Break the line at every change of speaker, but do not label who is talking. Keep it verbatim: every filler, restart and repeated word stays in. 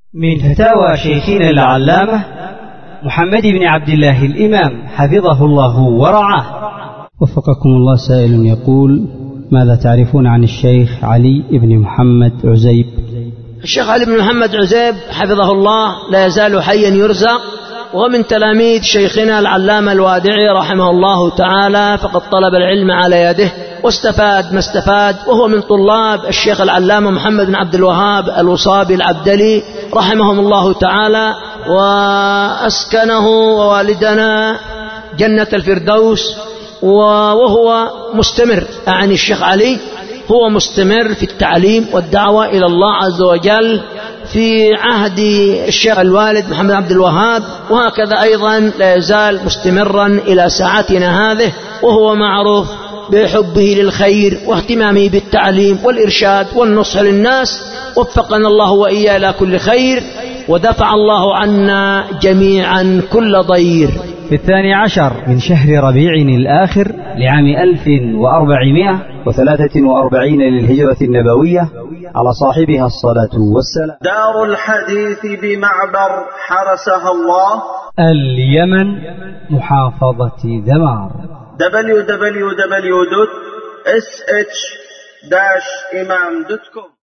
من فتاوى شيخنا العلامة محمد بن عبد الله الإمام حفظه الله ورعاه.
وفقكم الله. سائل يقول: ماذا تعرفون عن الشيخ علي بن محمد عزيب؟
الشيخ علي بن محمد عزيب حفظه الله لا يزال حيا يرزق، ومن تلاميذ شيخنا العلامة الوادعي رحمه الله تعالى، فقد طلب العلم على يده واستفاد ما استفاد، وهو من طلاب الشيخ العلامة محمد بن عبد الوهاب الوصابي العبدلي رحمهم الله تعالى، وأسكنه ووالدنا جنة الفردوس. وهو مستمر، يعني الشيخ علي هو مستمر في التعليم والدعوة إلى الله عز وجل في عهد الشيخ الوالد محمد عبد الوهاب، وهكذا أيضا لا يزال مستمرا إلى ساعتنا هذه، وهو معروف بحبه للخير واهتمامه بالتعليم والإرشاد والنصح للناس. وفقنا الله وإياه إلى كل خير، ودفع الله عنا جميعا كل ضير.
في الثاني عشر من شهر ربيع الآخر لعام ألف وأربعمائة وثلاثة وأربعين للهجرة النبوية، على صاحبها الصلاة والسلام.
دار الحديث بمعبر حرسها الله،
اليمن، محافظة ذمار.
دبليو دبليو دبليو دوت اس اتش داش إمام دوت كوم.